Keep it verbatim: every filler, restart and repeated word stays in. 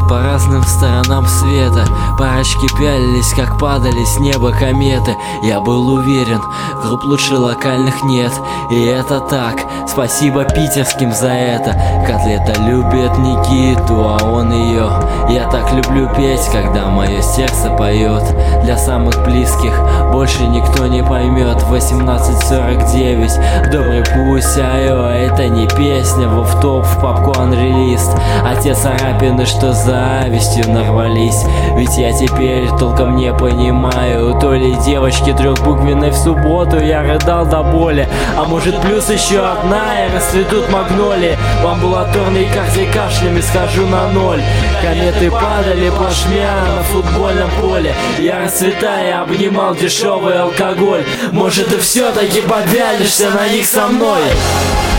по разным сторонам света. Парочки пялились, как падали с неба кометы. Я был уверен, групп лучше локальных нет. И это так, спасибо питерским за это. Котлета любит Никиту, а он ее. Я так люблю петь, когда мое сердце поет. Для самых близких больше никто не поймет. Восемнадцать сорок девять, добрый пусть, айо. Это не песня в офф-топ, в попкорн-релист. А те царапины, что завистью нарвались. Ведь я теперь толком не понимаю, то ли девочки трехбуквенной в субботу я рыдал до боли, а может плюс еще одна и расцветут магнолии. В амбулаторной карте кашлями схожу на ноль. Кометы падали плашмя на футбольном поле. Я расцветая обнимал дешевый алкоголь. Может ты все-таки попялишься на них со мной?